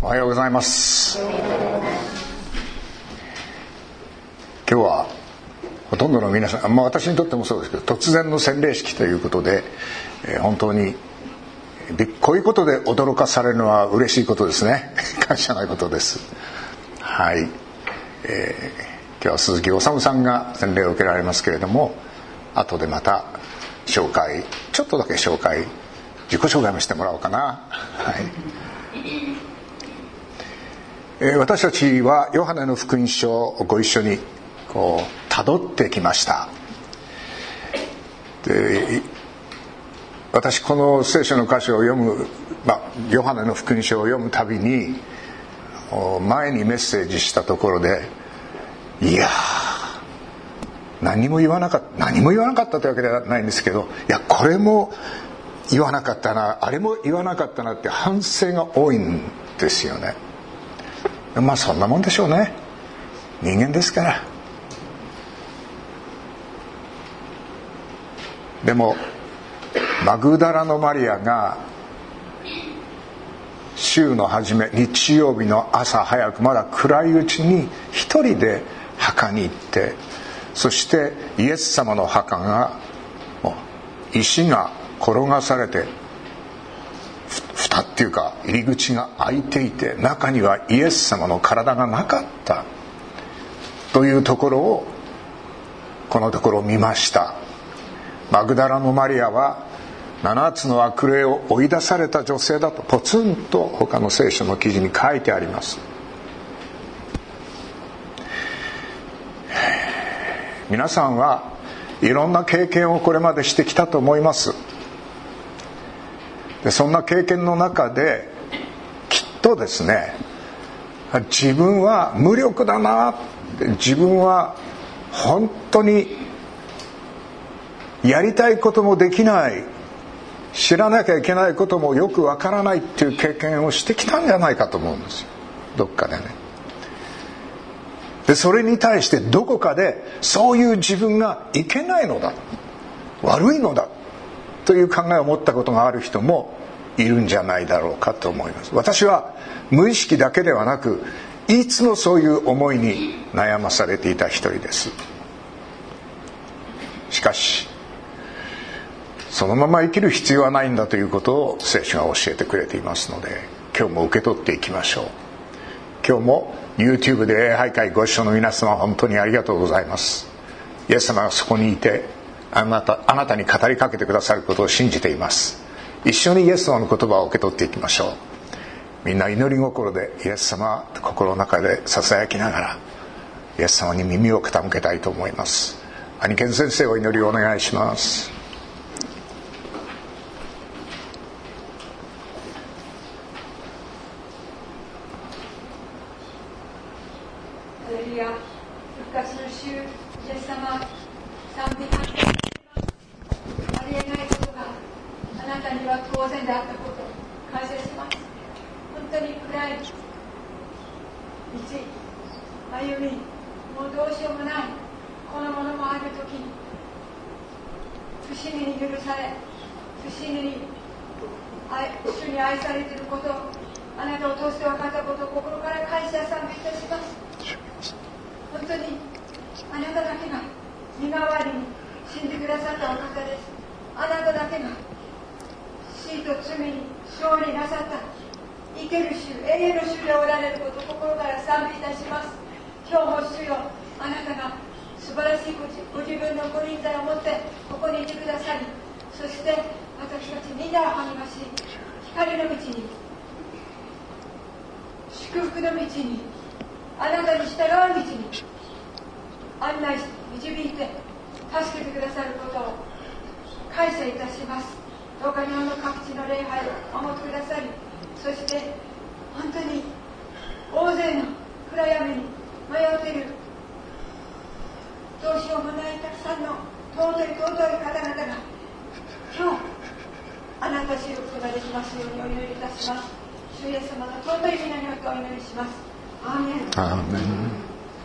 おはようございます。今日はほとんどの皆さん、私にとってもそうですけど、突然の洗礼式ということで、本当にこういうことで驚かされるのは嬉しいことですね。感謝なことです。はい、今日は鈴木治さんが洗礼を受けられますけれども、後でまたちょっとだけ自己紹介もしてもらおうかな。はい、私たちはヨハネの福音書をご一緒に辿ってきました。で、私この聖書の箇所を読む、ヨハネの福音書を読むたびに前にメッセージしたところで、いや何も言わなかったというわけではないんですけど、これも言わなかったな、あれも言わなかったなって反省が多いんですよね。そんなもんでしょうね。人間ですから。でもマグダラのマリアが週の初め、日曜日の朝早く、まだ暗いうちに一人で墓に行って、そしてイエス様の墓が石が転がされて、蓋っていうか入り口が開いていて、中にはイエス様の体がなかったというところをこのところ見ました。マグダラのマリアは7つの悪霊を追い出された女性だとポツンと他の聖書の記事に書いてあります。皆さんはいろんな経験をこれまでしてきたと思います。で、そんな経験の中できっとですね、自分は無力だな、自分は本当にやりたいこともできない、知らなきゃいけないこともよくわからないっていう経験をしてきたんじゃないかと思うんですよ、どっかでね。で、それに対してどこかでそういう自分がいけないのだ、悪いのだという考えを持ったことがある人もいるんじゃないだろうかと思います。私は無意識だけではなく、いつもそういう思いに悩まされていた一人です。しかしそのまま生きる必要はないんだということを聖書が教えてくれていますので、今日も受け取っていきましょう。今日も YouTube で礼拝会ご一緒の皆様、本当にありがとうございます。イエス様がそこにいてあなたに語りかけてくださることを信じています。一緒にイエス様の言葉を受け取っていきましょう。みんな祈り心でイエス様と心の中でささやきながらイエス様に耳を傾けたいと思います。兄賢先生、お祈りをお願いします。 復活の主イエス様、賛美感謝します。ありえないことがあなたには当然であったことを感謝します。本当に暗い道歩み、もうどうしようもないこのものもあるときに、不思議に許され、不思議に主に愛されていること、あなたを通して分かったことを心から感謝賛美いたします。本当にあなただけが身代わりに死んでくださったお方です。あなただけが死と罪に勝利なさった生ける主、永遠の主でおられることを心から賛美いたします。今日も主よ、あなたが素晴らしいご自分のご臨在を持ってここにいてくださり、そして私たちみんなを励まし、光の道に、祝福の道に、あなたに従う道に案内して導いて助けてくださることを感謝いたします。どうか日本の各地の礼拝を守ってくださり、そして本当に大勢の暗闇に迷っている、どうしようもないたくさんの尊い方々が今日あなた知ることができますようにお祈りいたします。主イエス様の尊い皆によってお祈りします。アーメン。 アーメン。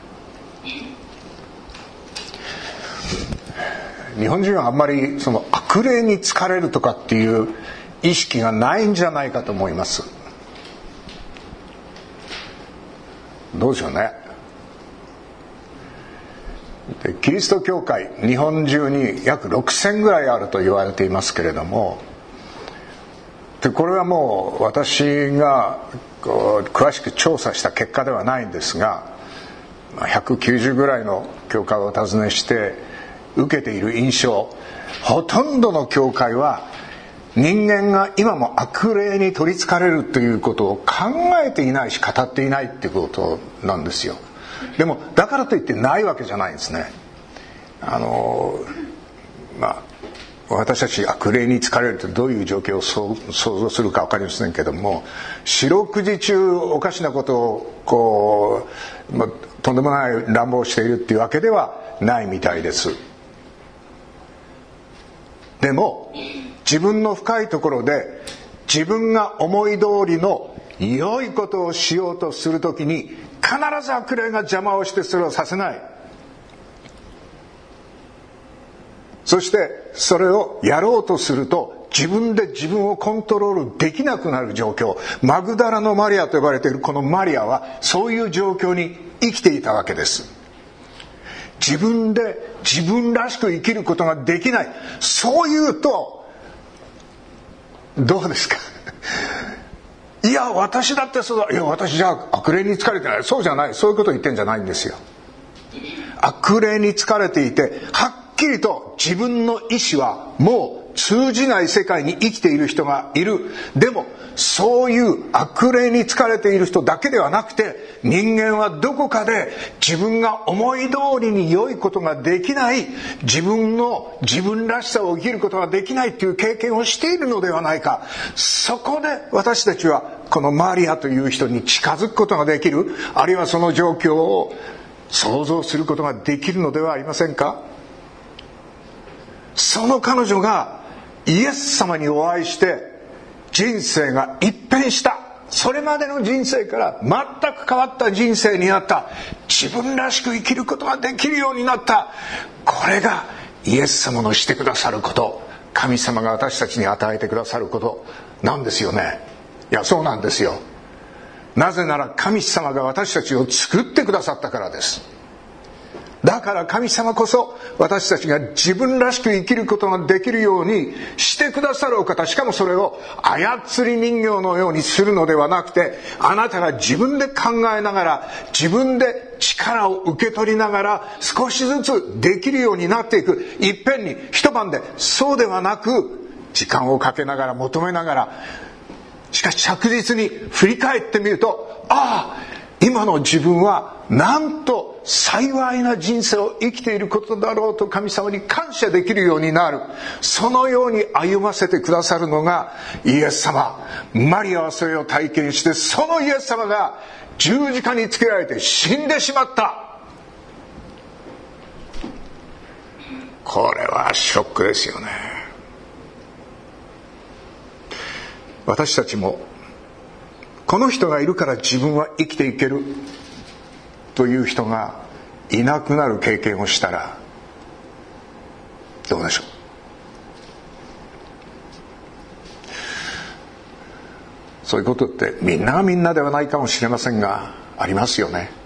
日本人はあんまりその悪霊に疲れるとかっていう意識がないんじゃないかと思います。 どうでしょうね。でキリスト教会、日本中に約6000ぐらいあると言われていますけれども、でこれはもう私が詳しく調査した結果ではないんですが、190ぐらいの教会を訪ねして受けている印象、ほとんどの教会は人間が今も悪霊に取りつかれるということを考えていないし語っていないっていうことなんですよ。でもだからといってないわけじゃないんですね。私たち悪霊に疲れるとどういう状況を想像するか分かりませんけども、四六時中おかしなことをとんでもない乱暴しているっていうわけではないみたいです。でも自分の深いところで自分が思い通りの良いことをしようとするときに必ず悪霊が邪魔をしてそれをさせない。そしてそれをやろうとすると自分で自分をコントロールできなくなる状況、マグダラのマリアと呼ばれているこのマリアはそういう状況に生きていたわけです。自分で自分らしく生きることができない。そういうとどうですかいや私だってそうだ、いや私じゃあ悪霊に疲れてない、そうじゃない、そういうことを言ってんじゃないんですよ。悪霊に疲れていてはっきりと自分の意志はもう通じない世界に生きている人がいる。でもそういう悪霊に疲れている人だけではなくて、人間はどこかで自分が思い通りに良いことができない、自分らしさを生きることができないという経験をしているのではないか。そこで私たちはこのマリアという人に近づくことができる、あるいはその状況を想像することができるのではありませんか。その彼女がイエス様にお会いして人生が一変した。それまでの人生から全く変わった人生になった。自分らしく生きることができるようになった。これがイエス様のしてくださること、神様が私たちに与えてくださることなんですよね。いやそうなんですよ。なぜなら神様が私たちを作ってくださったからです。だから神様こそ私たちが自分らしく生きることができるようにしてくださるお方。しかもそれを操り人形のようにするのではなくて、あなたが自分で考えながら、自分で力を受け取りながら少しずつできるようになっていく。いっぺんに一晩で、そうではなく時間をかけながら求めながら、しかし着実に振り返ってみると、ああ今の自分はなんと幸いな人生を生きていることだろうと神様に感謝できるようになる。そのように歩ませてくださるのがイエス様。マリアはそれを体験して、そのイエス様が十字架につけられて死んでしまった。これはショックですよね。私たちもこの人がいるから自分は生きていけるという人がいなくなる経験をしたらどうでしょう。そういうことってみんながみんなではないかもしれませんがありますよね。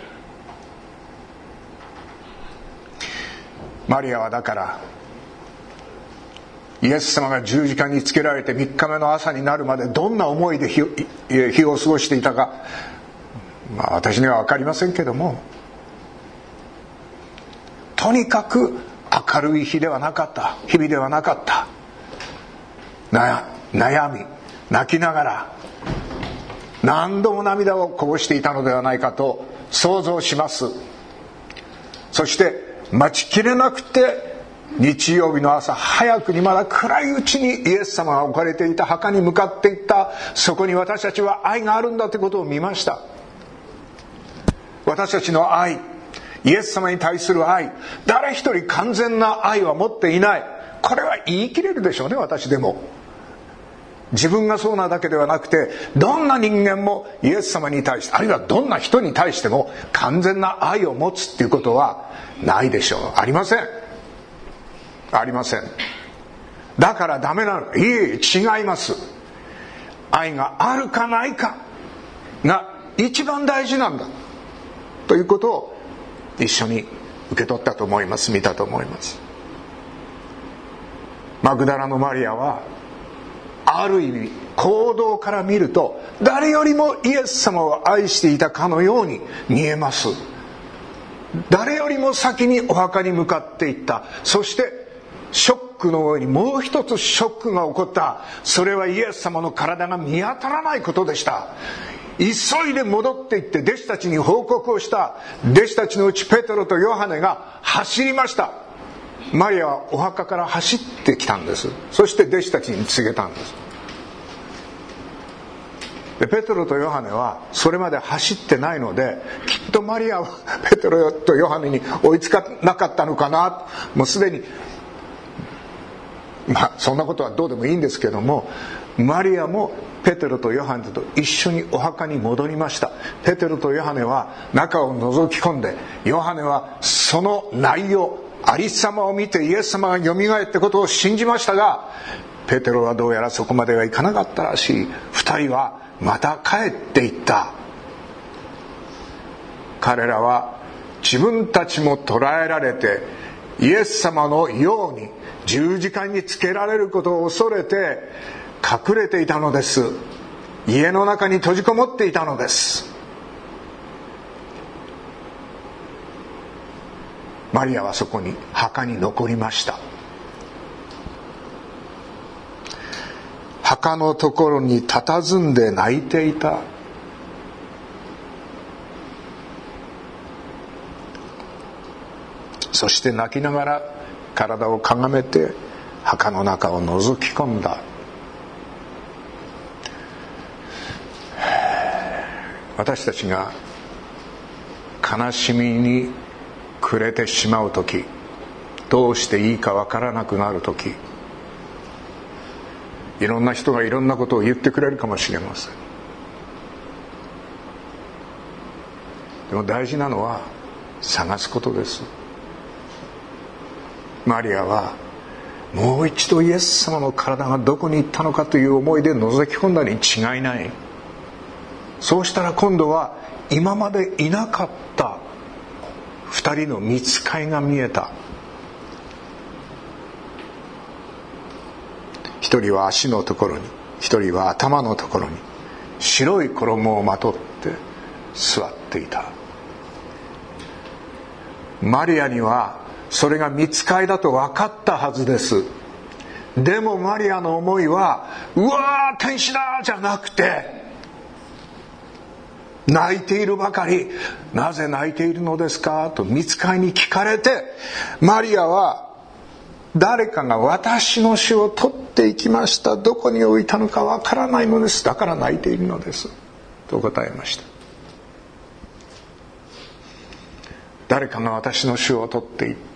マリアはだからイエス様が十字架につけられて3日目の朝になるまでどんな思いで日を過ごしていたか、私には分かりませんけども、とにかく明るい日ではなかった、日々ではなかった。悩み泣きながら何度も涙をこぼしていたのではないかと想像します。そして待ちきれなくて日曜日の朝早くにまだ暗いうちにイエス様が置かれていた墓に向かっていった。そこに私たちは愛があるんだということを見ました。私たちの愛、イエス様に対する愛、誰一人完全な愛は持っていない。これは言い切れるでしょうね。私でも自分がそうなだけではなくて、どんな人間もイエス様に対して、あるいはどんな人に対しても完全な愛を持つっていうことはないでしょう。ありません。ありません。だからダメなのか。いえ、違います。愛があるかないかが一番大事なんだ。 ということを一緒に受け取ったと思います。見たと思います。マグダラのマリアはある意味行動から見ると誰よりもイエス様を愛していたかのように見えます。誰よりも先にお墓に向かっていった。そしてショックの上にもう一つショックが起こった。それはイエス様の体が見当たらないことでした。急いで戻って行って弟子たちに報告をした。弟子たちのうちペテロとヨハネが走りました。マリアはお墓から走ってきたんです。そして弟子たちに告げたんです。でペテロとヨハネはそれまで走ってないので、きっとマリアはペテロとヨハネに追いつかなかったのかな。もうすでにそんなことはどうでもいいんですけども、マリアもペテロとヨハネと一緒にお墓に戻りました。ペテロとヨハネは中を覗き込んで、ヨハネはその内容、ありさまを見てイエス様がよみがえってことを信じましたが、ペテロはどうやらそこまではいかなかったらしい。二人はまた帰っていった。彼らは自分たちも捕らえられてイエス様のように十字架につけられることを恐れて隠れていたのです。家の中に閉じこもっていたのです。マリアはそこに墓に残りました。墓のところに佇んで泣いていた。そして泣きながら体をかがめて墓の中を覗き込んだ。私たちが悲しみに暮れてしまうとき、どうしていいかわからなくなるとき、いろんな人がいろんなことを言ってくれるかもしれません。でも大事なのは探すことです。マリアはもう一度イエス様の体がどこに行ったのかという思いで覗き込んだに違いない。そうしたら今度は今までいなかった二人の御使いが見えた。一人は足のところに、一人は頭のところに白い衣をまとって座っていた。マリアにはそれが御使いだと分かったはずです。でもマリアの思いはうわー天使だじゃなくて、泣いているばかり。なぜ泣いているのですかと御使いに聞かれて、マリアは誰かが私の主を取っていきました、どこに置いたのかわからないのです、だから泣いているのですと答えました。誰かが私の主を取っていった。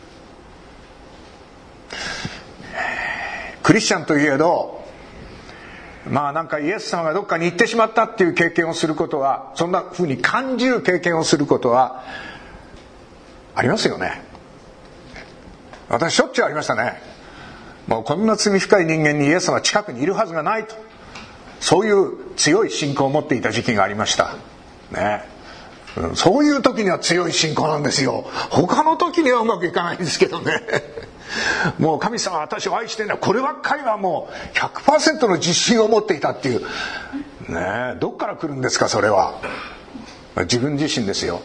クリスチャンといえど、なんかイエス様がどっかに行ってしまったっていう経験をすることは、そんな風に感じる経験をすることはありますよね。私しょっちゅうありましたね。もうこんな罪深い人間にイエス様は近くにいるはずがないと、そういう強い信仰を持っていた時期がありましたね。そういう時には強い信仰なんですよ。他の時にはうまくいかないんですけどね。もう神様は私を愛してるんだ、こればっかりはもう 100% の自信を持っていたっていうね。どっから来るんですかそれは。自分自身ですよ。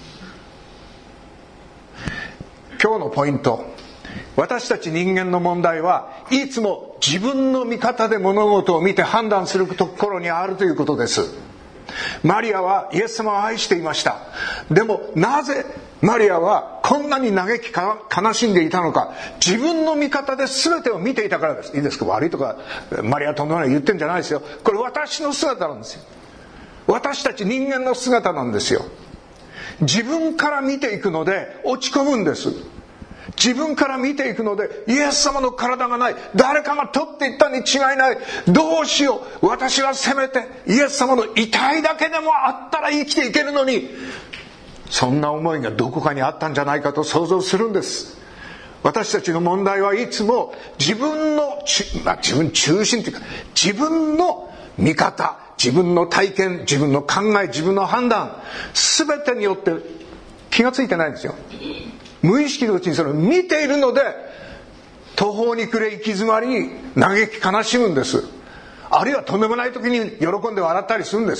今日のポイント、私たち人間の問題はいつも自分の見方で物事を見て判断するところにあるということです。マリアはイエス様を愛していました。でもなぜマリアはこんなに嘆き悲しんでいたのか。自分の見方で全てを見ていたからです。いいですか、悪いとかマリアとんでもない言ってんじゃないですよ。これ私の姿なんですよ。私たち人間の姿なんですよ。自分から見ていくので落ち込むんです。自分から見ていくので、イエス様の体がない、誰かが取っていったに違いない、どうしよう、私はせめてイエス様の遺体だけでもあったら生きていけるのに、そんな思いがどこかにあったんじゃないかと想像するんです。私たちの問題はいつも自分中心というか、自分の見方、 自分の体験、自分の考え、自分の判断、全てによって気がついてないんですよ。無意識のうちにそれを見ているので、途方に暮れ行き詰まり嘆き悲しむんです。あるいはとんでもない時に喜んで笑ったりするんです。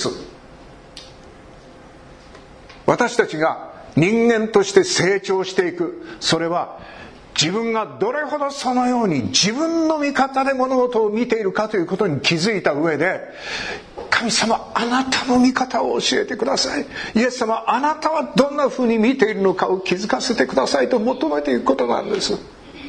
私たちが人間として成長していく、それは自分がどれほどそのように自分の見方で物事を見ているかということに気づいた上で、神様あなたの見方を教えてください、イエス様あなたはどんなふうに見ているのかを気づかせてくださいと求めていくことなんです。い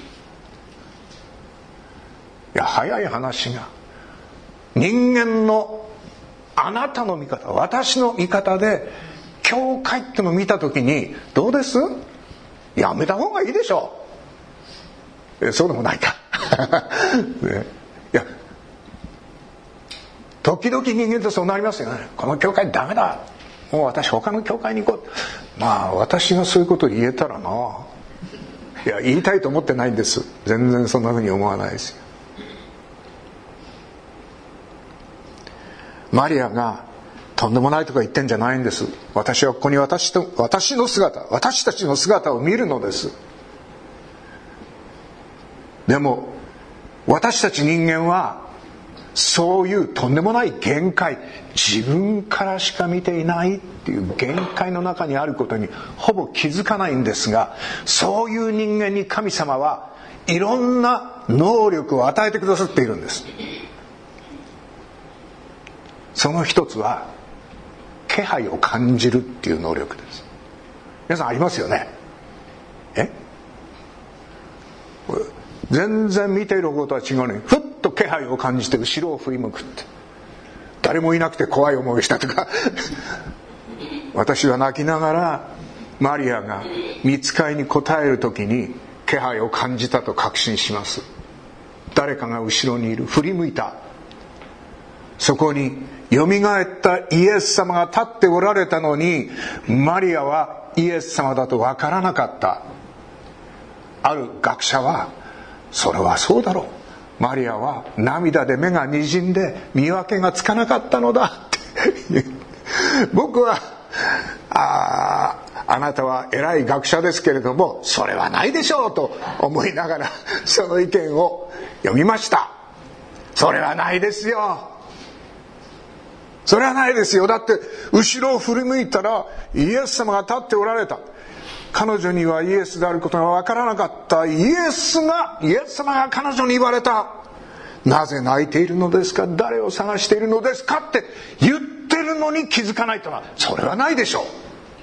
や、早い話が人間のあなたの見方、私の見方で教会ってのを見たときにどうです？やめた方がいいでしょう。そうでもないか、ね、いや時々人間ってそうなりますよね。この教会ダメだ、もう私他の教会に行こう。まあ私がそういうことを言えたらな、いや言いたいと思ってないんです。全然そんなふうに思わないですよ。マリアがとんでもないとか言ってんじゃないんです。私はここに私の姿、私たちの姿を見るのです。でも私たち人間はそういうとんでもない限界、自分からしか見ていないっていう限界の中にあることにほぼ気づかないんですが、そういう人間に神様はいろんな能力を与えてくださっているんです。その一つは気配を感じるっていう能力です。皆さんありますよね。全然見ていることは違うのにふっと気配を感じて後ろを振り向くって、誰もいなくて怖い思いしたとか私は泣きながらマリアが御使いに答える時に気配を感じたと確信します。誰かが後ろにいる、振り向いた、そこによみがえったイエス様が立っておられたのに、マリアはイエス様だと分からなかった。ある学者はそれはそうだろう、マリアは涙で目がにじんで見分けがつかなかったのだって僕はあなたは偉い学者ですけれどもそれはないでしょうと思いながらその意見を読みました。それはないですよ、それはないですよ。だって後ろを振り向いたらイエス様が立っておられた。彼女にはイエスであることが分からなかった。イエス様が彼女に言われた。なぜ泣いているのですか、誰を探しているのですかって言ってるのに気づかないとは、それはないでしょ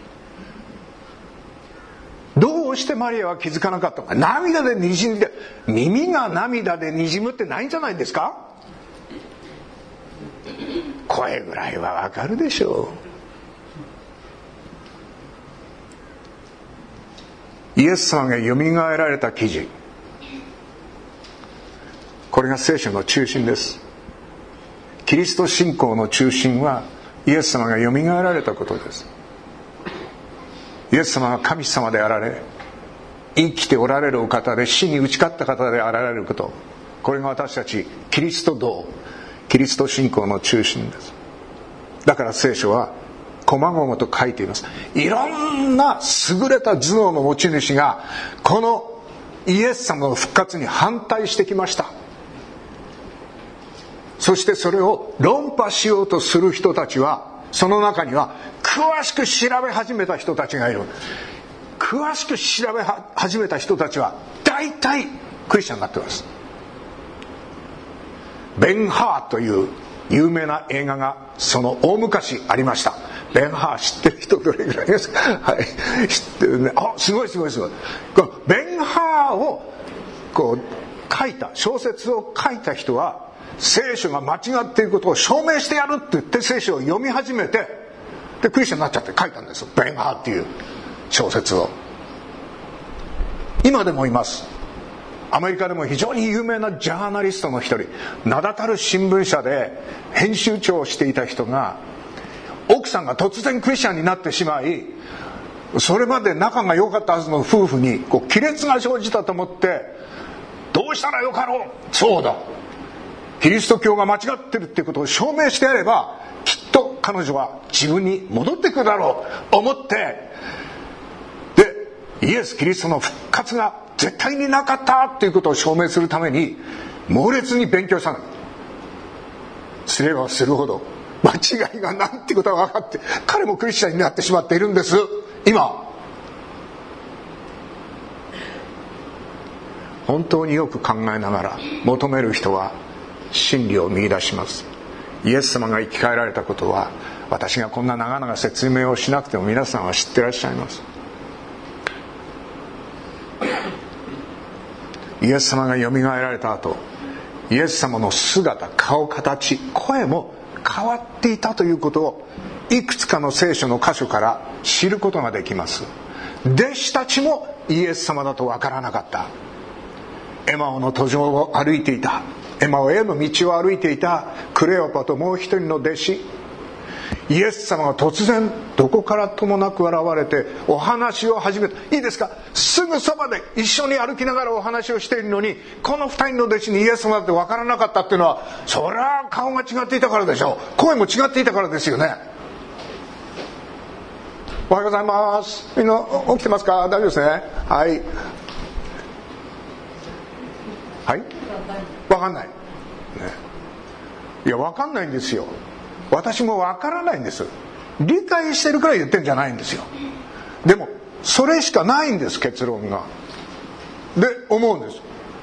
う。どうしてマリアは気づかなかったのか。涙でにじんで、耳が涙でにじむってないんじゃないですか。声ぐらいはわかるでしょう。イエス様がよみがえられた記事、これが聖書の中心です。キリスト信仰の中心はイエス様がよみがえられたことです。イエス様は神様であられ、生きておられるお方で、死に打ち勝った方であられること、これが私たちキリスト道、キリスト信仰の中心です。だから聖書は細々と書いています。いろんな優れた頭脳の持ち主がこのイエス様の復活に反対してきました。そしてそれを論破しようとする人たちは、その中には詳しく調べ始めた人たちがいる。詳しく調べ始めた人たちは大体クリスチャンになっています。ベン・ハーという有名な映画がその大昔ありました。ベン・ハー知ってる人どれぐらいですか。はい、知ってるね。あ、すごい。このベン・ハーをこう書いた、小説を書いた人は聖書が間違っていることを証明してやるって言って聖書を読み始めて、でクリスチャンになっちゃって書いたんですよ、ベン・ハーっていう小説を。今でもいます。アメリカでも非常に有名なジャーナリストの一人、名だたる新聞社で編集長をしていた人が、奥さんが突然クリスチャンになってしまい、それまで仲が良かったはずの夫婦に亀裂が生じたと思って、どうしたらよかろう。そうだ、 キリスト教が間違ってるっていうことを証明してやれば、きっと彼女は自分に戻ってくるだろう思って、でイエス・キリストの復活が絶対になかったっていうことを証明するために猛烈に勉強したの。すればするほど間違いがないってことが分かって、彼もクリスチャンになってしまっているんです。今本当によく考えながら求める人は真理を見出します。イエス様が生き返られたことは、私がこんな長々説明をしなくても皆さんは知ってらっしゃいます。イエス様がよみがえられた後、イエス様の姿、顔、形、声も変わっていたということをいくつかの聖書の箇所から知ることができます。弟子たちもイエス様だとわからなかった。エマオの途上を歩いていた、エマオへの道を歩いていたクレオパともう一人の弟子、イエス様が突然どこからともなく現れてお話を始めた。いいですか、すぐそばで一緒に歩きながらお話をしているのに、この二人の弟子にイエス様だって分からなかったっていうのは、そりゃ顔が違っていたからでしょう。声も違っていたからですよね。おはようございます。みんな起きてますか？大丈夫ですね。はい。はい。分かんない、ね、いや分かんないんですよ。私も分からないんです。理解してるから言ってんじゃないんですよ。でもそれしかないんです、結論が。で思うんです。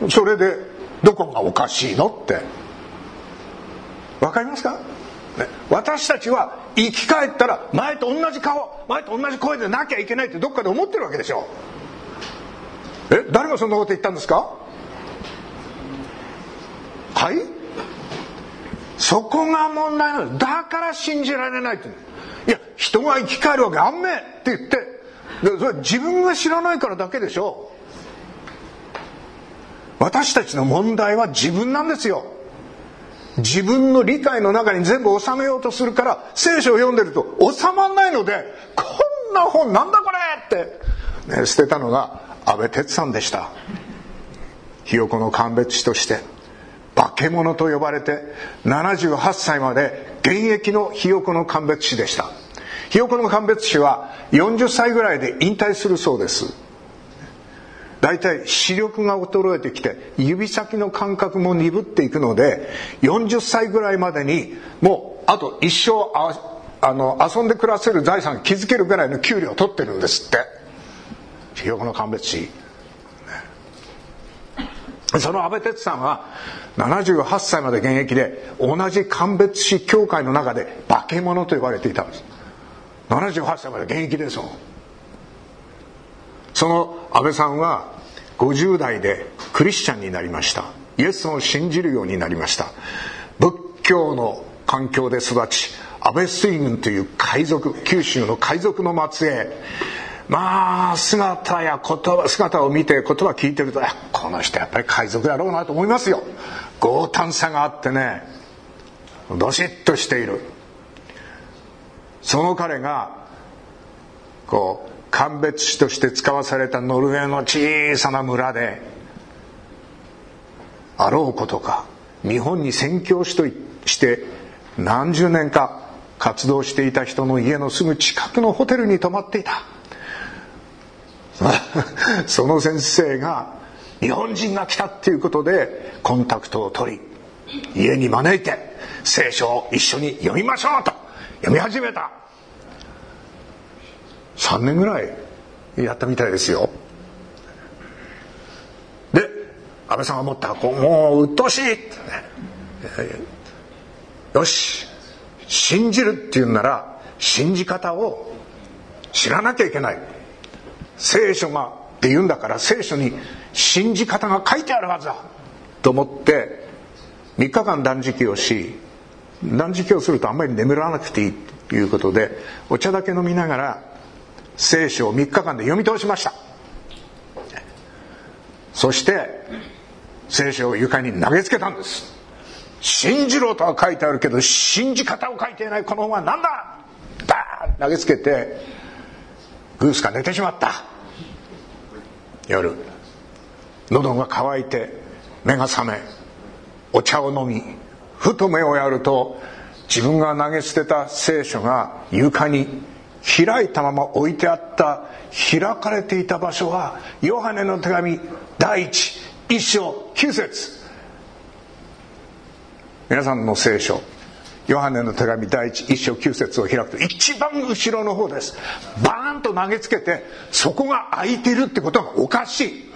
それでどこがおかしいのって分かりますか、ね、私たちは生き返ったら前と同じ顔、前と同じ声でなきゃいけないってどっかで思ってるわけでしょ。誰がそんなこと言ったんですか？はい、そこが問題なんです。だから信じられないって。いや、人が生き返るわけあんめって言って、それは自分が知らないからだけでしょ。私たちの問題は自分なんですよ。自分の理解の中に全部収めようとするから、聖書を読んでると収まらないので、こんな本なんだこれって、ね、捨てたのが安倍哲さんでした。ひよこの鑑別士として化け物と呼ばれて78歳まで現役のひよこの鑑別士でした。ひよこの鑑別士は40歳ぐらいで引退するそうです。だいたい視力が衰えてきて指先の感覚も鈍っていくので、40歳ぐらいまでにもうあと一生遊んで暮らせる財産築けるぐらいの給料を取ってるんですって、ひよこの鑑別士。その安倍哲さんは78歳まで現役で、同じ鑑別士協会の中で化け物と呼ばれていたんです。78歳まで現役ですもん。その安倍さんは50代でクリスチャンになりました。イエスを信じるようになりました。仏教の環境で育ち、安倍水軍という海賊、九州の海賊の末裔、まあ姿を見て言葉聞いてると、この人やっぱり海賊だろうなと思いますよ。強胆さがあってね、どしっとしている。その彼が鑑別士として使わされたノルウェーの小さな村であろうことか、日本に宣教師として何十年か活動していた人の家のすぐ近くのホテルに泊まっていた。その先生が日本人が来たっていうことでコンタクトを取り、家に招いて聖書を一緒に読みましょうと読み始めた。3年ぐらいやったみたいですよ。で安倍さんが思った、もう鬱陶しいってね、よし信じるっていうんなら信じ方を知らなきゃいけない。聖書がって言うんだから、聖書に信じ方が書いてあるはずだと思って3日間断食をし、断食をするとあんまり眠らなくていいということで、お茶だけ飲みながら聖書を3日間で読み通しました。そして聖書を床に投げつけたんです。信じろとは書いてあるけど信じ方を書いていないこの本は何だ、バーン投げつけてグースが寝てしまった。夜喉が渇いて目が覚め、お茶を飲みふと目をやると、自分が投げ捨てた聖書が床に開いたまま置いてあった、開かれていた場所はヨハネの手紙第1章9節。皆さんの聖書、ヨハネの手紙第1章9節を開くと一番後ろの方です。バーンと投げつけて、そこが空いてるってことがおかしい。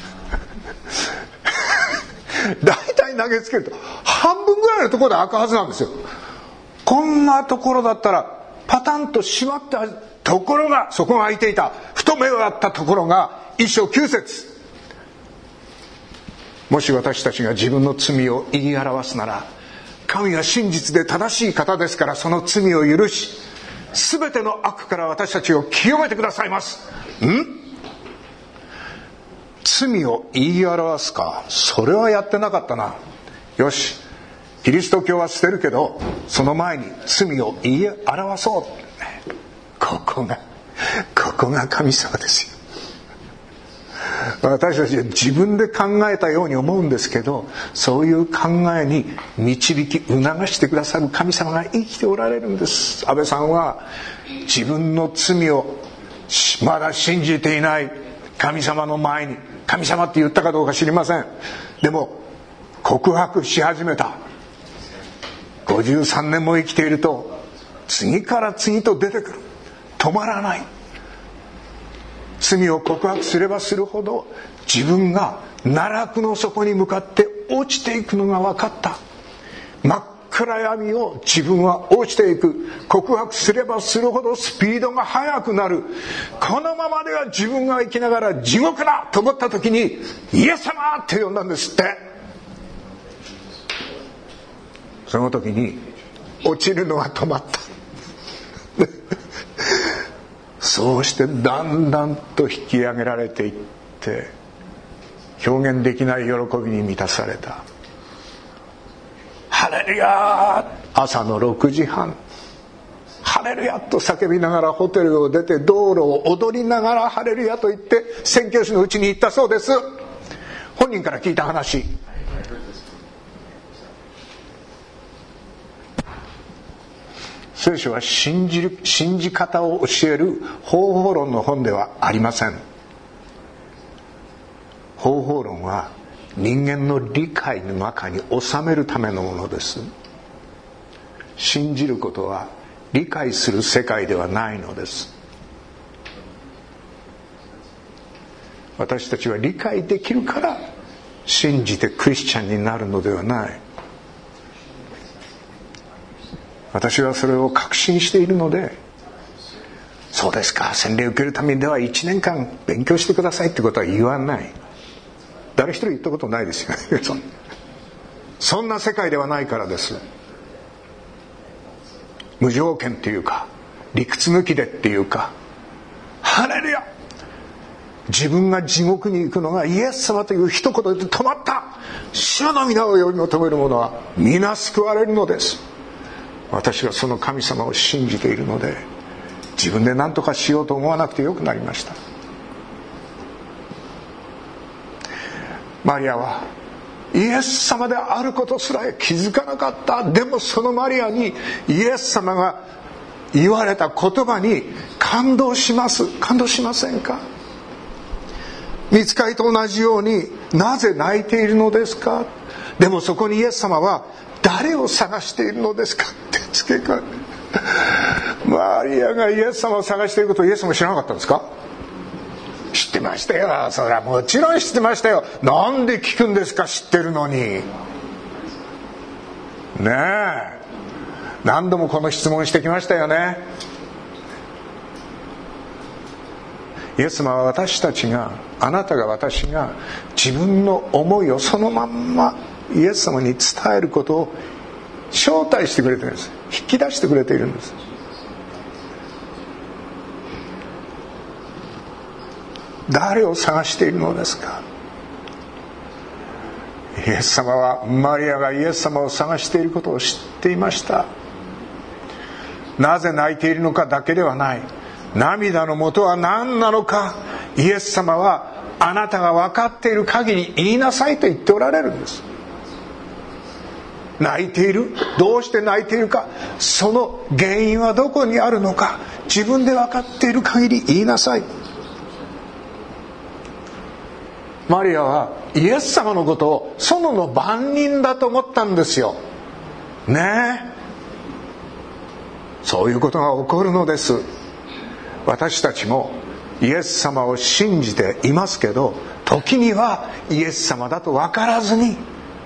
だいたい投げつけると半分ぐらいのところで開くはずなんですよ。こんなところだったらパタンと閉まったところが、そこが開いていた。ふと目をやったところが1章9節。もし私たちが自分の罪を言い表すなら、神は真実で正しい方ですから、その罪を許し、すべての悪から私たちを清めてくださいます。罪を言い表すか、それはやってなかったな。よし、キリスト教は捨てるけど、その前に罪を言い表そう。ここが神様ですよ。私たちは自分で考えたように思うんですけど、そういう考えに導き促してくださる神様が生きておられるんです。安倍さんは自分の罪をまだ信じていない神様の前に、神様って言ったかどうか知りません。でも告白し始めた。53年も生きていると次から次と出てくる。止まらない。罪を告白すればするほど自分が奈落の底に向かって落ちていくのが分かった。真っ暗闇を自分は落ちていく。告白すればするほどスピードが速くなる。このままでは自分が生きながら地獄だと思った時に、イエス様って呼んだんですって。その時に落ちるのが止まった。そうしてだんだんと引き上げられていって、表現できない喜びに満たされた。ハレルヤー。朝の6時半、ハレルヤと叫びながらホテルを出て、道路を踊りながらハレルヤと言って宣教師のうちに行ったそうです。本人から聞いた話。聖書は信じ方を教える方法論の本ではありません。方法論は人間の理解の中に収めるためのものです。信じることは理解する世界ではないのです。私たちは理解できるから信じてクリスチャンになるのではない。私はそれを確信しているので、そうですか、洗礼を受けるためにでは1年間勉強してくださいってことは言わない。誰一人言ったことないですよね。そんな世界ではないからです。無条件っていうか、理屈抜きでっていうか、ハレルヤ、自分が地獄に行くのがイエス様という一言で止まった。主の皆を呼び求める者は皆救われるのです。私はその神様を信じているので、自分で何とかしようと思わなくてよくなりました。マリアはイエス様であることすら気づかなかった。でもそのマリアにイエス様が言われた言葉に感動します。感動しませんか？御使いと同じように、なぜ泣いているのですか？でもそこにイエス様は、誰を探しているのですかって付け加え、マリアがイエス様を探していることをイエス様知らなかったんですか？知ってましたよ。それはもちろん知ってましたよ。なんで聞くんですか、知ってるのに。ねえ、何度もこの質問してきましたよね。イエス様は私たちが、あなたが、私が自分の思いをそのまんまイエス様に伝えることを招待してくれているんです。引き出してくれているんです。誰を探しているのですか？イエス様は、マリアがイエス様を探していることを知っていました。なぜ泣いているのかだけではない。涙の元は何なのか、イエス様はあなたが分かっている限り言いなさいと言っておられるんです。 泣いている。どうして泣いているか、その原因はどこにあるのか、自分で分かっている限り言いなさい。マリアはイエス様のことを園の番人だと思ったんですよね。えそういうことが起こるのです。私たちもイエス様を信じていますけど、時にはイエス様だと分からずに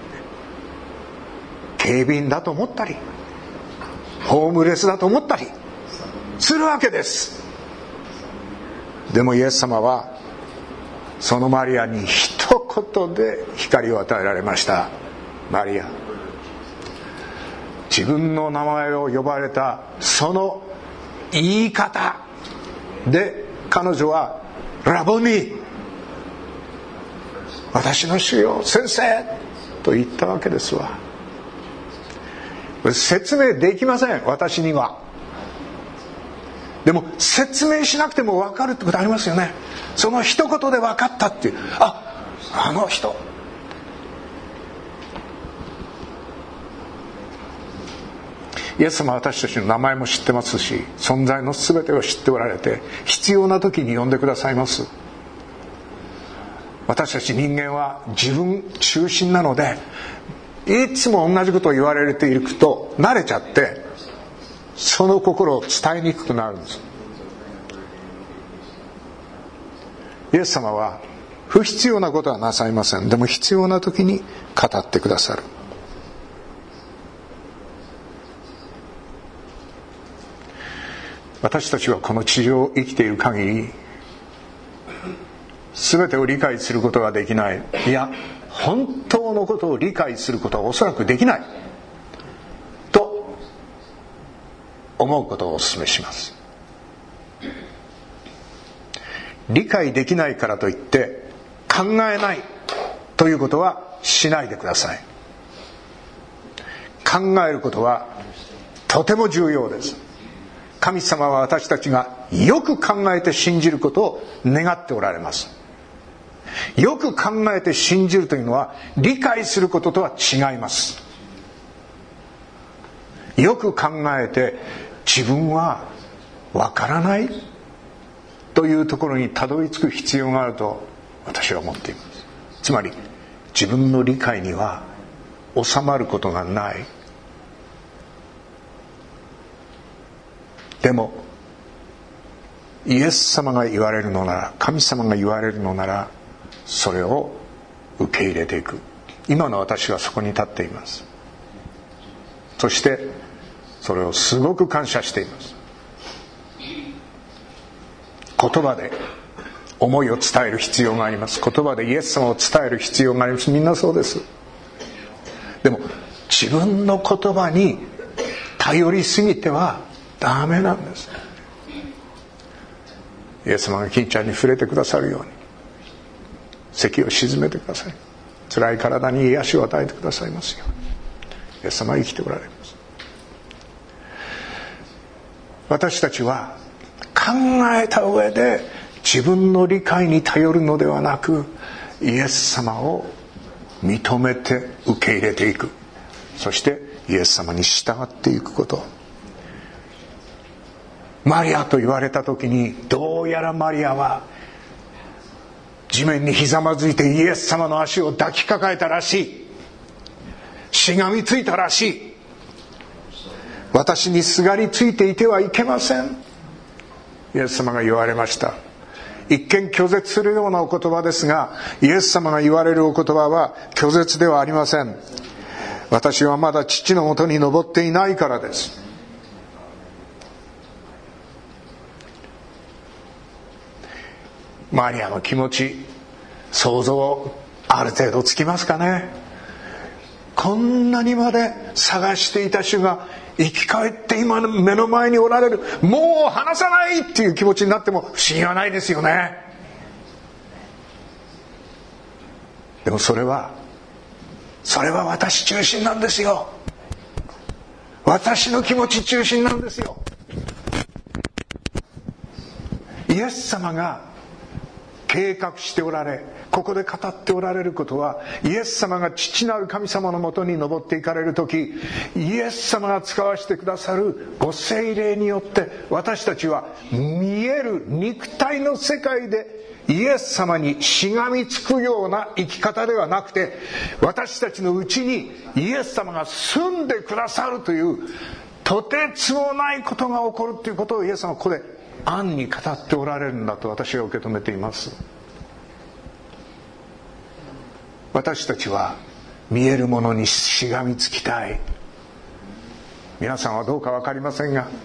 警備員だと思ったりホームレスだと思ったりするわけです。でもイエス様はそのマリアに一言で光を与えられました。マリア。自分の名前を呼ばれたその言い方で彼女はラボニ、私の主よ、先生と言ったわけですわ。説明できません、私には。でも説明しなくても分かるってことありますよね。その一言で分かったっていう、あの人。イエス様は私たちの名前も知ってますし、存在の全てを知っておられて、必要な時に呼んでくださいます。私たち人間は自分中心なので、いつも同じことを言われていると慣れちゃって、その心を伝えにくくなるんです。イエス様は不必要なことはなさいません。でも必要な時に語ってくださる。私たちはこの地上を生きている限り、全てを理解することができない、いや本当のことを理解することはおそらくできないと思うことをお勧めします。理解できないからといって考えないということはしないでください。考えることはとても重要です。神様は私たちがよく考えて信じることを願っておられます。よく考えて信じるというのは理解することとは違います。よく考えて自分はわからないというところにたどり着く必要があると私は思っています。つまり自分の理解には収まることがない。でもイエス様が言われるのなら、神様が言われるのなら、それを受け入れていく。今の私はそこに立っています。そしてそれをすごく感謝しています。言葉で思いを伝える必要があります。言葉でイエス様を伝える必要があります。みんなそうです。でも自分の言葉に頼りすぎてはダメなんです。イエス様が金ちゃんに触れてくださるように、咳を鎮めてください。辛い体に癒しを与えてくださいますように。イエス様は生きておられます。私たちは考えた上で自分の理解に頼るのではなく、イエス様を認めて受け入れていく。そしてイエス様に従っていくこと。マリアと言われた時に、どうやらマリアは地面にひざまずいてイエス様の足を抱きかかえたらしい。しがみついたらしい。私にすがりついていてはいけません。イエス様が言われました。一見拒絶するようなお言葉ですが、イエス様が言われるお言葉は拒絶ではありません。私はまだ父のもとに登っていないからです。マリアの気持ち、想像ある程度つきますかね。こんなにまで探していた主が生き返って今目の前におられる、もう離さないっていう気持ちになっても不思議はないですよね。でもそれは私中心なんですよ。私の気持ち中心なんですよ。イエス様が計画しておられ、ここで語っておられることは、イエス様が父なる神様のもとに登っていかれる時、イエス様が使わせてくださるご聖霊によって、私たちは見える肉体の世界でイエス様にしがみつくような生き方ではなくて、私たちのうちにイエス様が住んでくださるという、とてつもないことが起こるということをイエス様はここで暗に語っておられるんだと私は受け止めています。私たちは見えるものにしがみつきたい。皆さんはどうか分かりませんが、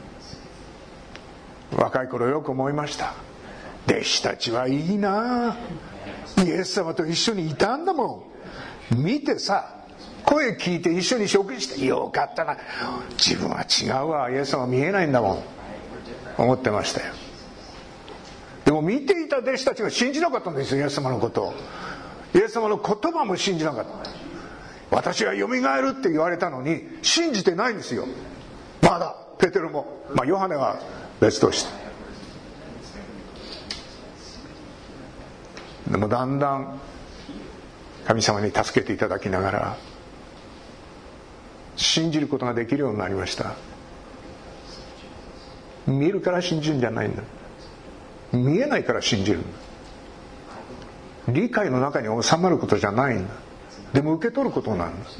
若い頃よく思いました。弟子たちはいいな、イエス様と一緒にいたんだもん。見てさ、声聞いて一緒に食事してよかったな。自分は違うわ、イエス様見えないんだもん、思ってましたよ。でも見ていた弟子たちが信じなかったんですよ、イエス様のことを。イエス様の言葉も信じなかった。私はよみがえるって言われたのに信じてないんですよ。まだペテロも、ヨハネは別として。でもだんだん神様に助けていただきながら信じることができるようになりました。見えるから信じるんじゃないんだ。見えないから信じるんだ。理解の中に収まることじゃないんだ。でも受け取ることなんだ。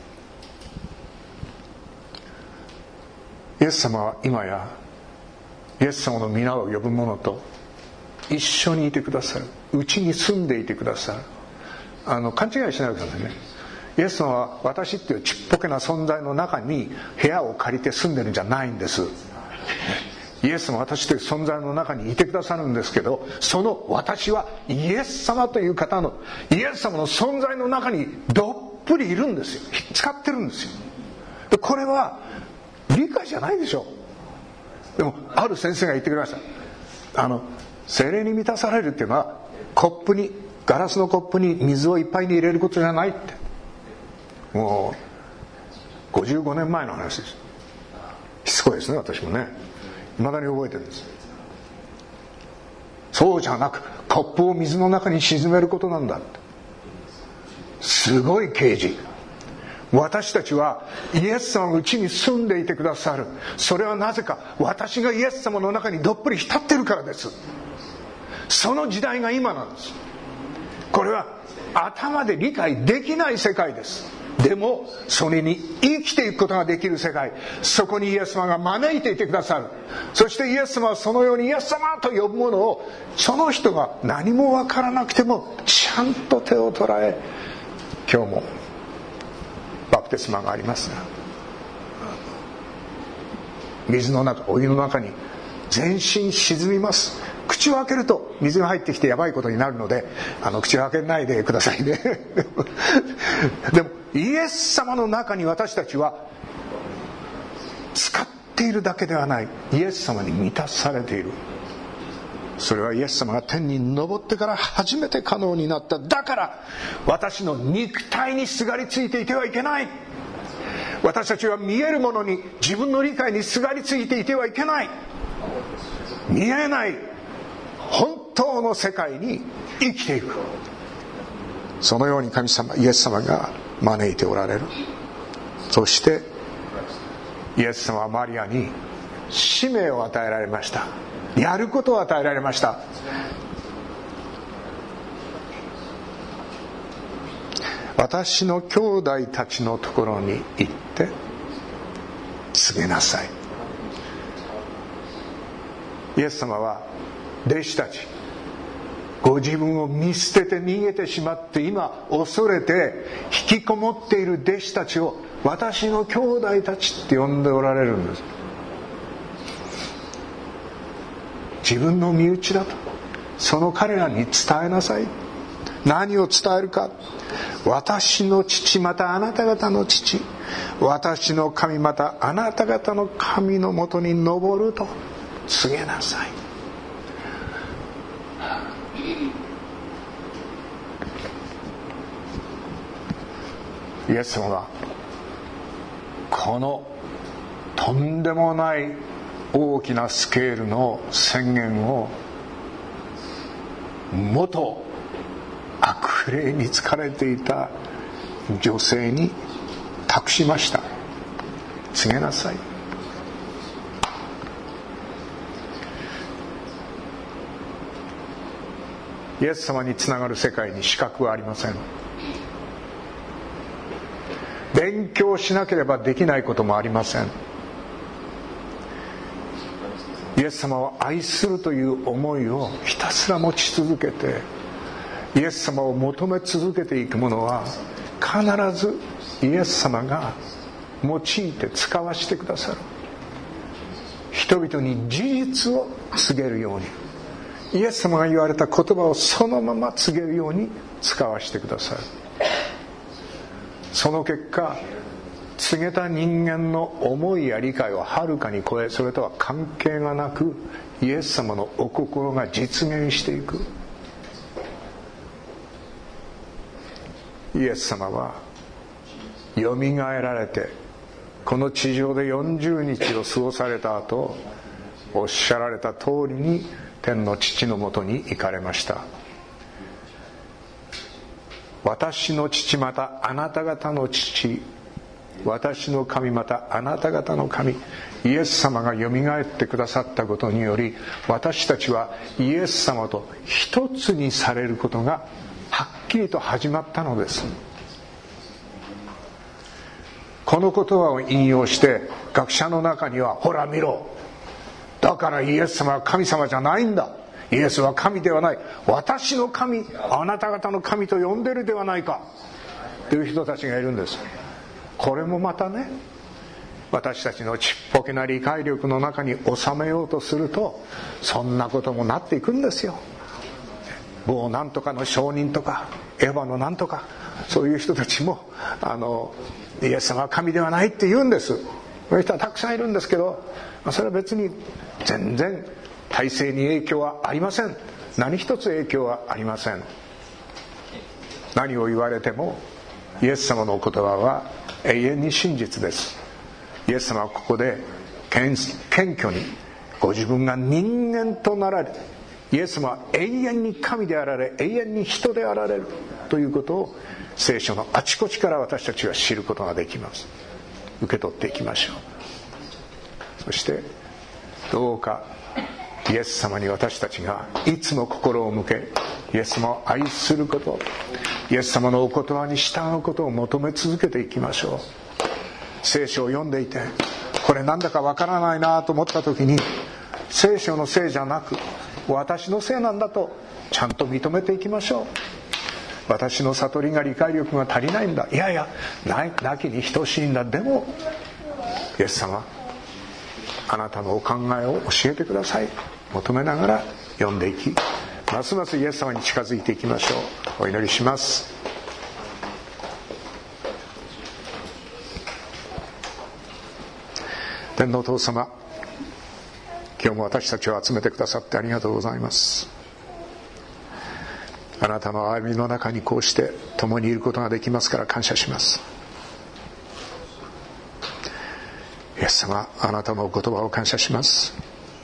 イエス様は今やイエス様の皆を呼ぶ者と一緒にいてくださる。うちに住んでいてくださる。勘違いしないでくださいね。イエス様は私っていうちっぽけな存在の中に部屋を借りて住んでるんじゃないんです。イエス様は私という存在の中にいてくださるんですけど、その私はイエス様という方の、イエス様の存在の中にどっぷりいるんですよ。使ってるんですよ。でこれは理解じゃないでしょ。でもある先生が言ってくれました。聖霊に満たされるっていうのはガラスのコップに水をいっぱいに入れることじゃないって。もう55年前の話です。しつこいですね、私もね。未だに覚えてるんです。そうじゃなく、コップを水の中に沈めることなんだって。すごい啓示。私たちはイエス様のうちに住んでいてくださる。それはなぜか、私がイエス様の中にどっぷり浸ってるからです。その時代が今なんです。これは頭で理解できない世界です。でもそれに生きていくことができる世界、そこにイエス様が招いていてくださる。そしてイエス様はそのようにイエス様と呼ぶものを、その人が何も分からなくてもちゃんと手を捉え、今日もバプテスマがありますが、水の中、お湯の中に全身沈みます。口を開けると水が入ってきてやばいことになるので、口を開けないでくださいねでもイエス様の中に私たちは使っているだけではない、イエス様に満たされている。それはイエス様が天に昇ってから初めて可能になった。だから私の肉体にすがりついていてはいけない。私たちは見えるものに、自分の理解にすがりついていてはいけない。見えない本当の世界に生きていく。そのように神様、イエス様が招いておられる。そしてイエス様はマリアに使命を与えられました。やることを与えられました。私の兄弟たちのところに行って告げなさい。イエス様は弟子たち、ご自分を見捨てて逃げてしまって今恐れて引きこもっている弟子たちを私の兄弟たちって呼んでおられるんです。自分の身内だと、その彼らに伝えなさい。何を伝えるか。私の父またあなた方の父、私の神またあなた方の神のもとに登ると告げなさい。イエス様がこのとんでもない大きなスケールの宣言を元悪霊に疲れていた女性に託しました。告げなさい。イエス様につながる世界に資格はありません。勉強しなければできないこともありません。イエス様を愛するという思いをひたすら持ち続けて、イエス様を求め続けていくものは必ずイエス様が用いて使わしてくださる。人々に事実を告げるように、イエス様が言われた言葉をそのまま告げるように使わしてくださる。その結果、告げた人間の思いや理解をはるかに超え、それとは関係がなくイエス様のお心が実現していく。イエス様はよみがえられて、この地上で40日を過ごされた後、おっしゃられた通りに天の父のもとに行かれました。私の父またあなた方の父、私の神またあなた方の神、イエス様がよみがえってくださったことにより、私たちはイエス様と一つにされることがはっきりと始まったのです。この言葉を引用して学者の中には、ほら見ろ、だからイエス様は神様じゃないんだ、イエスは神ではない、私の神、あなた方の神と呼んでるではないかという人たちがいるんです。これもまたね、私たちのちっぽけな理解力の中に収めようとすると、そんなこともなっていくんですよ。某なんとかの証人とかエヴァのなんとか、そういう人たちもイエス様は神ではないって言うんです。そういう人はたくさんいるんですけど、それは別に全然体制に影響はありません。何一つ影響はありません。何を言われてもイエス様のお言葉は永遠に真実です。イエス様はここで謙虚にご自分が人間となられ、イエス様は永遠に神であられ、永遠に人であられるということを聖書のあちこちから私たちは知ることができます。受け取っていきましょう。そしてどうかイエス様に私たちがいつも心を向け、イエス様を愛すること、イエス様のお言葉に従うことを求め続けていきましょう。聖書を読んでいて、これなんだかわからないなと思った時に、聖書のせいじゃなく私のせいなんだとちゃんと認めていきましょう。私の悟りが理解力が足りないんだ、いやいやなきに等しいんだ、でもイエス様、あなたのお考えを教えてください。求めながら読んでいき、ますますイエス様に近づいていきましょう。お祈りします。天のお父様、今日も私たちを集めてくださってありがとうございます。あなたの歩みの中にこうして共にいることができますから感謝します。イエス様、あなたのお言葉を感謝します。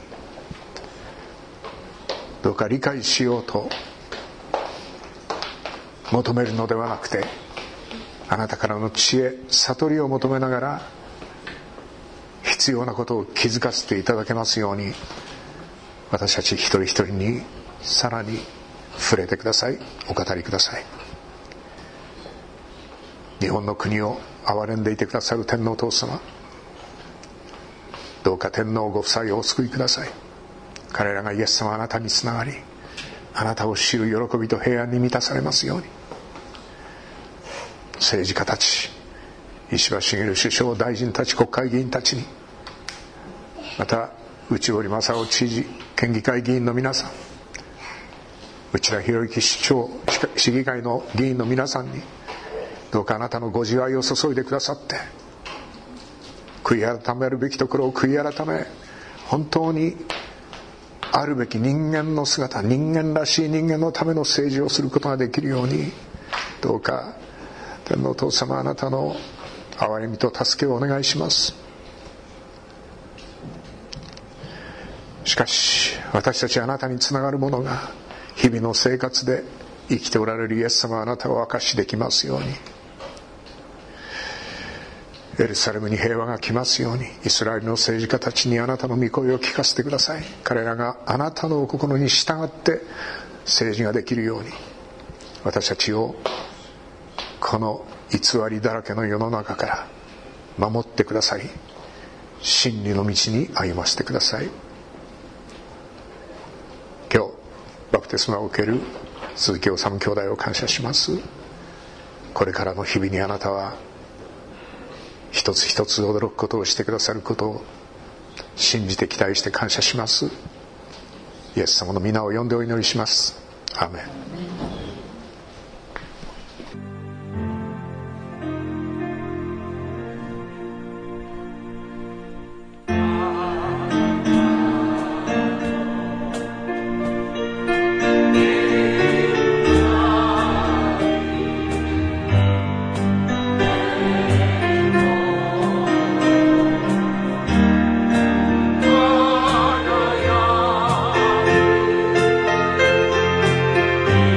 どうか理解しようと求めるのではなくて、あなたからの知恵、悟りを求めながら必要なことを気づかせていただけますように、私たち一人一人にさらに触れてください。お語りください。日本の国を憐れんでいてくださる天皇お父様、どうか天皇ご夫妻をお救いください。彼らがイエス様あなたにつながり、あなたを知る喜びと平安に満たされますように。政治家たち、石破茂首相、大臣たち、国会議員たちに、また内堀正夫知事、県議会議員の皆さん、内田博之市長、市議会の議員の皆さんに、どうかあなたのご自愛を注いでくださって、悔い改めるべきところを悔い改め、本当にあるべき人間の姿、人間らしい人間のための政治をすることができるように、どうか天皇お父様、あなたの憐れみと助けをお願いします。しかし私たちあなたにつながるものが日々の生活で生きておられるイエス様はあなたを証しできますように。エルサレムに平和が来ますように。イスラエルの政治家たちにあなたの御声を聞かせてください。彼らがあなたのお心に従って政治ができるように、私たちをこの偽りだらけの世の中から守ってください。真理の道に歩ませてください。今日バプテスマを受ける鈴木治兄弟を感謝します。これからの日々にあなたは一つ一つ驚くことをしてくださることを信じて期待して感謝します。イエス様の皆を呼んでお祈りします。アーメン。 「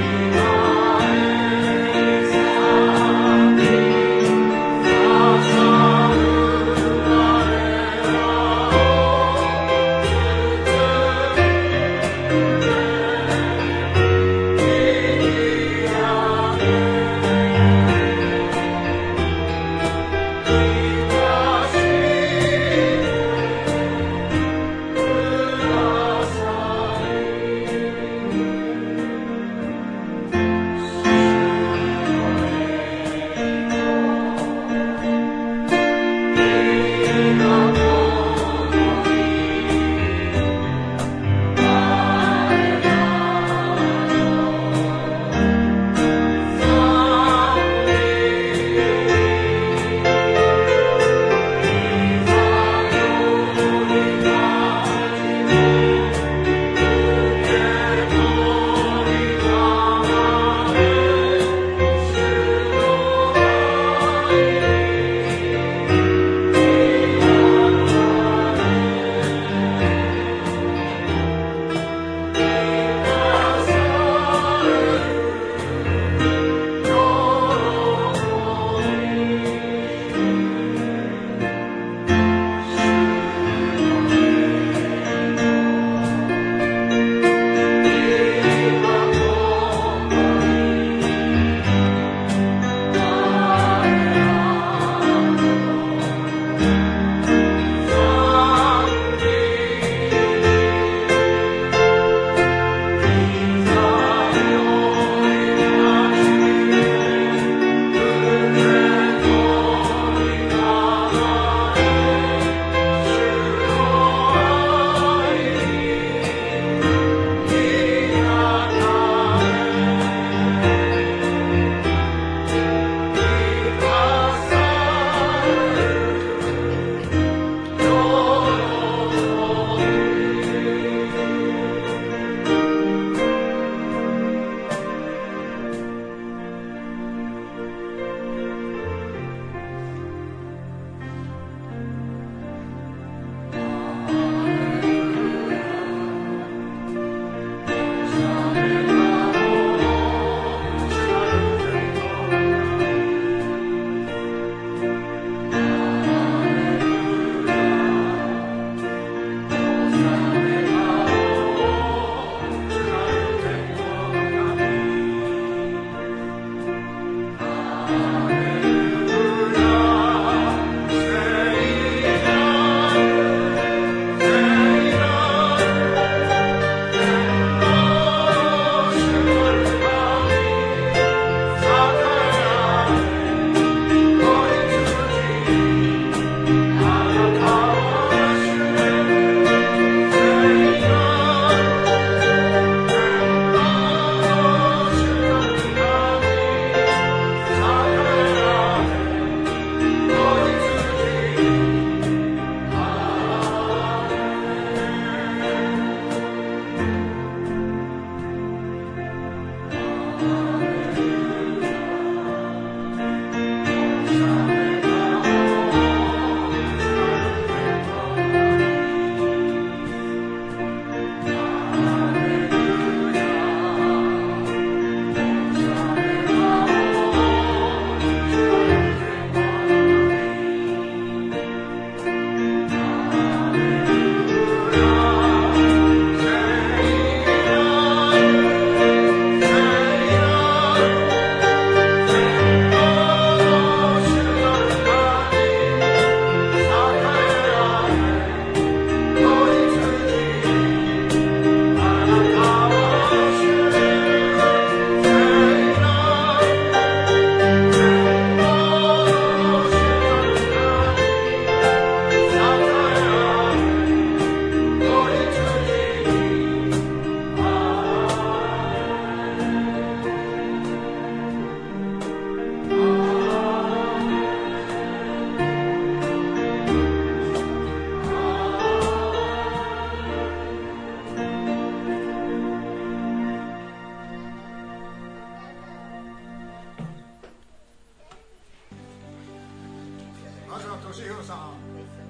俊弘さん。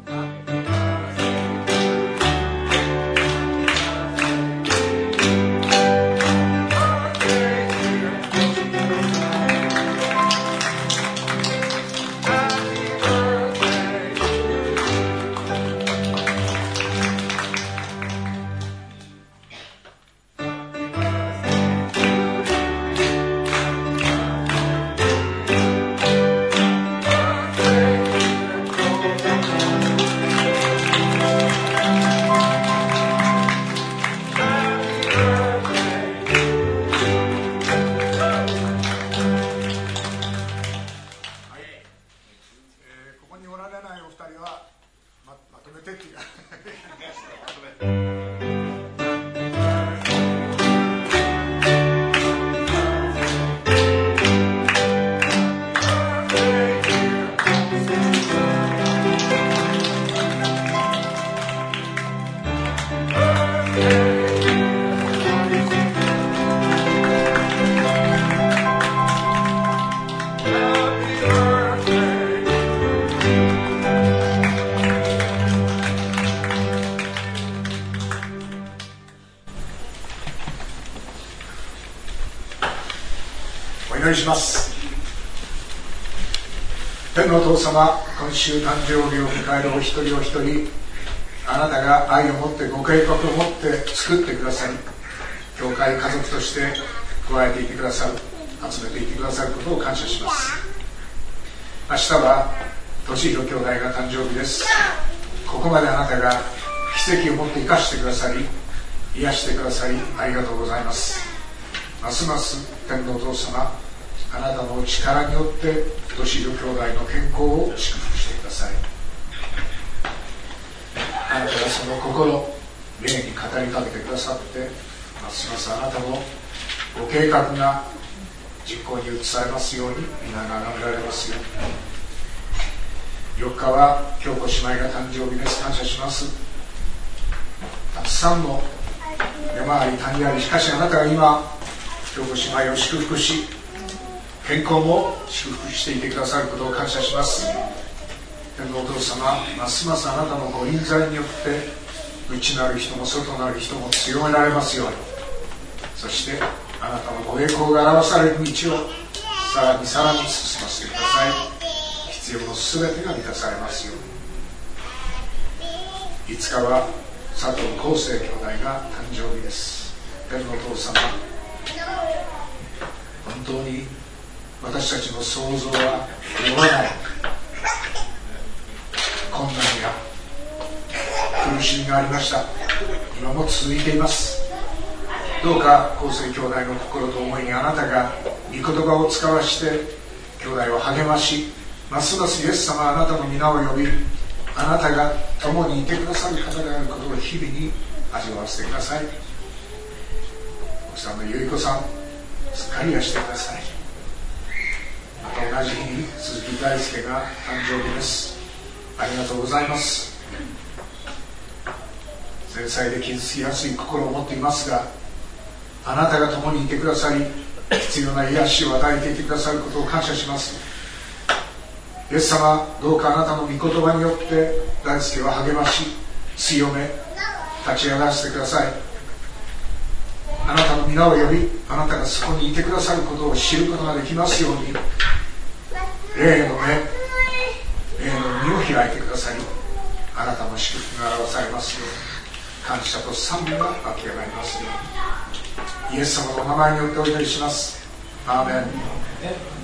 お祈りします。天のお父様、今週誕生日を迎えるお一人お一人、あなたが愛を持ってご計画を持って作ってくださり、教会家族として加えていてくださる、集めていてくださることを感謝します。明日は俊弘兄弟が誕生日です。ここまであなたが奇跡を持って生かしてくださり、癒してくださり、ありがとうございます。ますます天のお父様、あなたのお力によって俊弘兄弟の健康を祝福してください。あなたがその心、霊に語りかけてくださって、ますますあなたのご計画が実行に移されますように、皆が崇められますように。4日は京子姉妹が誕生日です。感謝します。たくさんの山あり谷あり、しかしあなたが今京子姉妹を祝福し、健康も祝福していてくださることを感謝します。天のお父様、ますますあなたのご臨在によって内なる人も外なる人も強められますように、そしてあなたのご栄光が表される道をさらにさらに進ませてください。必要のすべてが満たされますように。5日は佐藤康生兄弟が誕生日です。天のお父様、本当に私たちの想像は及ばない困難や苦しみがありました。今も続いています。どうか康生兄弟の心と思いにあなたが御言葉を使わして兄弟を励まし、ますますイエス様あなたの皆を呼び、あなたが共にいてくださる方であることを日々に味わわせてください。奥さんのゆい子さん、すっかり癒してください。また同じ日に鈴木大輔が誕生日です。ありがとうございます。前妻で傷つきやすい心を持っていますが、あなたが共にいてくださり、必要な癒しを与えていてくださることを感謝します。イエス様、どうかあなたの御言葉によって大輔を励まし、強め、立ち上がらせてください。あなたの皆を呼び、あなたがそこにいてくださることを知ることができますように、霊の目、霊の身を開いてくださり、あなたの祝福が表されますように、感謝と賛美が湧き上がりますように、イエス様のお名前によってお祈りします。アーメン。